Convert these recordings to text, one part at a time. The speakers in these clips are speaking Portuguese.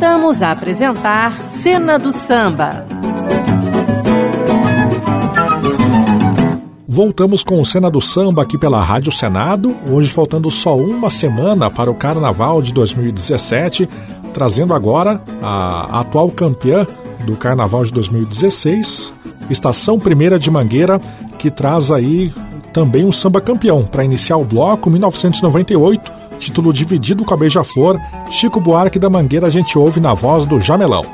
Voltamos a apresentar Cena do Samba. Voltamos com o Cena do Samba aqui pela Rádio Senado, hoje faltando só uma semana para o Carnaval de 2017, trazendo agora a atual campeã do Carnaval de 2016, Estação Primeira de Mangueira, que traz aí também um samba campeão para iniciar o bloco 1998, título dividido com a Beija-Flor. Chico Buarque da Mangueira a gente ouve na voz do Jamelão.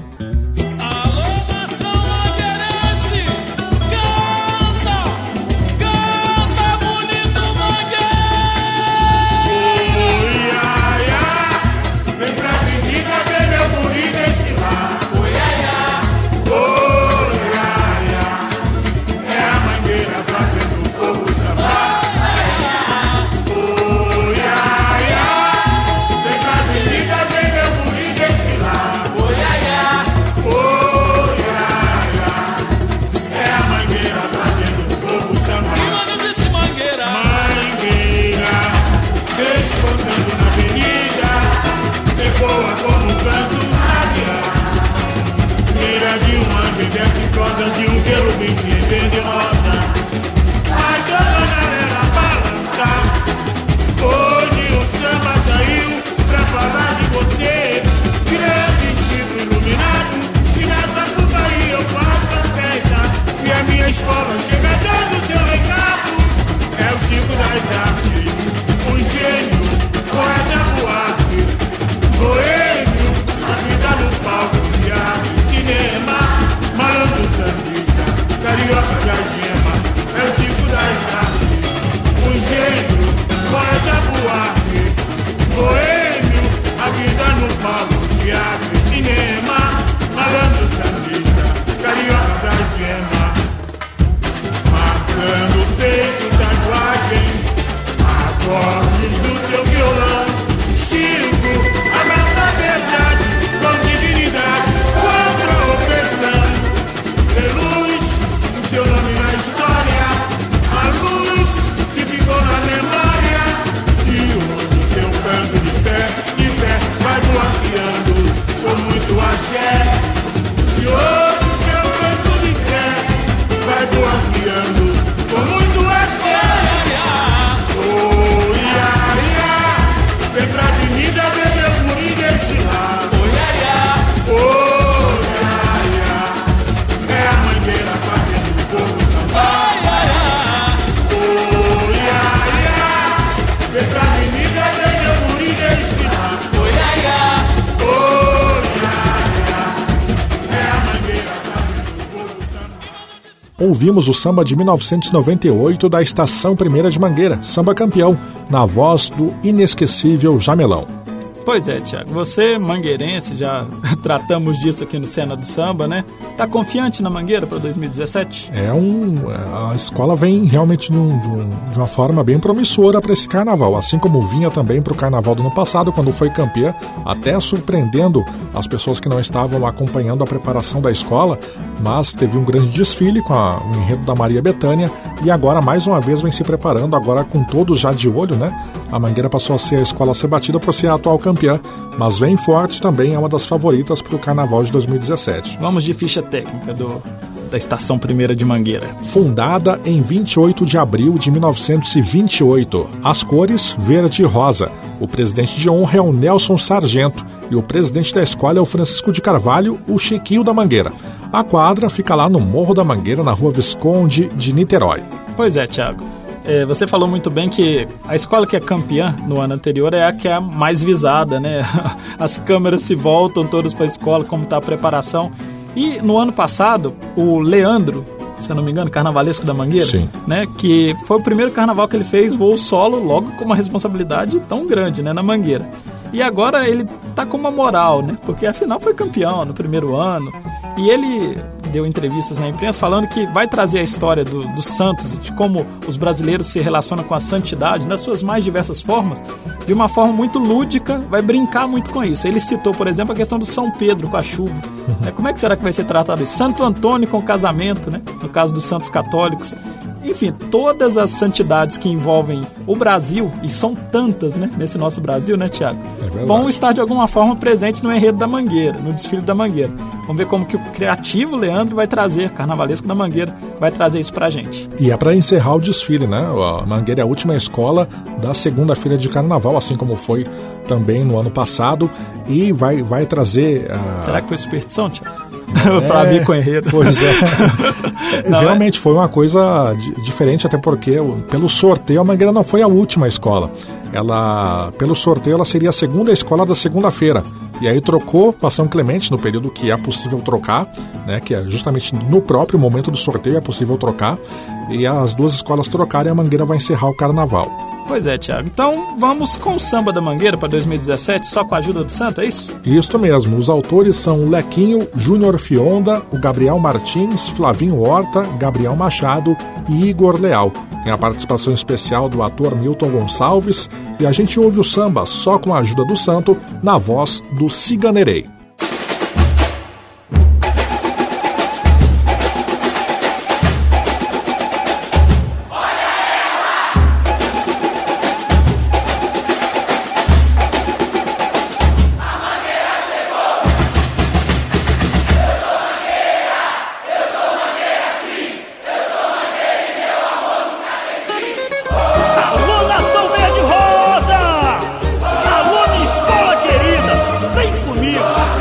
Escola chega dando seu recado, é o Chico das Artes, um gênio, poeta Buarque, boêmio, a vida no palco de arte, cinema, malandro sambista, carioca da gema, é o Chico das Artes, um gênio, poeta Buarque, boêmio, a vida no palco de arte, cinema, malandro sambista, carioca da gema. Marcando o peito, tatuagem, acordes do seu violão. Chico, abraça a verdade, com dignidade, contra a opressão. Tem luz, o seu nome na história, a luz que ficou na memória. E hoje o seu canto de fé, vai buarqueando com muito axé. E hoje o seu canto de fé, vai buarqueando com muito axé. Oh, ia, ia, vem pra avenida beber por e desfilar. Oh, ia, ia, oh, ia, ia, é a Mangueira fazendo o povo sambar. Oh, ia, ia, vem pra avenida beber por e desfilar. Oh, ia, ia, oh, ia, ia, é a Mangueira fazendo o povo sambar. Ouvimos o samba de 1998 da Estação Primeira de Mangueira, samba campeão, na voz do inesquecível Jamelão. Pois é, Tiago, você mangueirense, já tratamos disso aqui no Cena do Samba, né? Tá confiante na Mangueira para 2017? A escola vem realmente de uma forma bem promissora para esse carnaval, assim como vinha também para o carnaval do ano passado, quando foi campeã, até surpreendendo as pessoas que não estavam acompanhando a preparação da escola, mas teve um grande desfile com o enredo da Maria Bethânia e agora mais uma vez vem se preparando, agora com todos já de olho, né? A Mangueira passou a ser a escola a ser batida por ser a atual campeã, mas vem forte também, é uma das favoritas para o Carnaval de 2017. Vamos de ficha técnica da Estação Primeira de Mangueira. Fundada em 28 de abril de 1928. As cores verde e rosa. O presidente de honra é o Nelson Sargento e o presidente da escola é o Francisco de Carvalho, o Chiquinho da Mangueira. A quadra fica lá no Morro da Mangueira, na Rua Visconde de Niterói. Pois é, Tiago. Você falou muito bem que a escola que é campeã no ano anterior é a que é a mais visada, né? As câmeras se voltam todas para a escola, como está a preparação. E no ano passado, o Leandro, se eu não me engano, carnavalesco da Mangueira, sim, né? Que foi o primeiro carnaval que ele fez voo solo, logo com uma responsabilidade tão grande, né? Na Mangueira. E agora ele tá com uma moral, né? Porque afinal foi campeão no primeiro ano. E ele deu entrevistas na imprensa falando que vai trazer a história do Santos, de como os brasileiros se relacionam com a santidade nas suas mais diversas formas, de uma forma muito lúdica, vai brincar muito com isso. Ele citou, por exemplo, a questão do São Pedro com a chuva. Como é que será que vai ser tratado isso? Santo Antônio com o casamento, né? No caso dos santos católicos. enfim, todas as santidades que envolvem o Brasil, e são tantas, né, nesse nosso Brasil, né, Tiago? Vão estar de alguma forma presentes no enredo da Mangueira, no desfile da Mangueira. Vamos ver como que o criativo Leandro vai trazer, carnavalesco da Mangueira, vai trazer isso pra gente. E é para encerrar o desfile, né? A Mangueira é a última escola da segunda-feira de carnaval, assim como foi também no ano passado, e vai trazer... Será que foi superstição, Tiago? Para vir com enredo. Pois é. Realmente foi uma coisa diferente, até porque pelo sorteio a Mangueira não foi a última escola. Pelo sorteio ela seria a segunda escola da segunda-feira. E aí trocou com a São Clemente no período que é possível trocar, né, que é justamente no próprio momento do sorteio é possível trocar. E as duas escolas trocarem, a Mangueira vai encerrar o carnaval. Pois é, Tiago. Então vamos com o Samba da Mangueira para 2017, só com a ajuda do Santo, é isso? Isso mesmo. Os autores são o Lequinho, Júnior Fionda, o Gabriel Martins, Flavinho Horta, Gabriel Machado e Igor Leal. Tem a participação especial do ator Milton Gonçalves e a gente ouve o samba só com a ajuda do Santo na voz do Ciganerei. Comigo.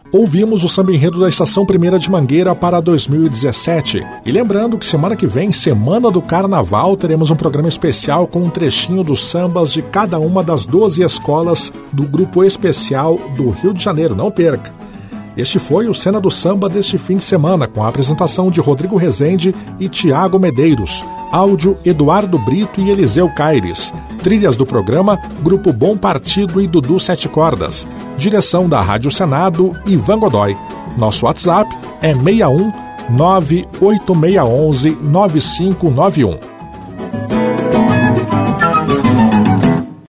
ouvimos o samba enredo da Estação Primeira de Mangueira para 2017. E lembrando que semana que vem, Semana do Carnaval, teremos um programa especial com um trechinho dos sambas de cada uma das 12 escolas do Grupo Especial do Rio de Janeiro. Não perca! Este foi o Cena do Samba deste fim de semana, com a apresentação de Rodrigo Rezende e Tiago Medeiros. Áudio, Eduardo Brito e Eliseu Caires. Trilhas do programa, Grupo Bom Partido e Dudu Sete Cordas. Direção da Rádio Senado, Ivan Godoy. Nosso WhatsApp é 61 98611 9591.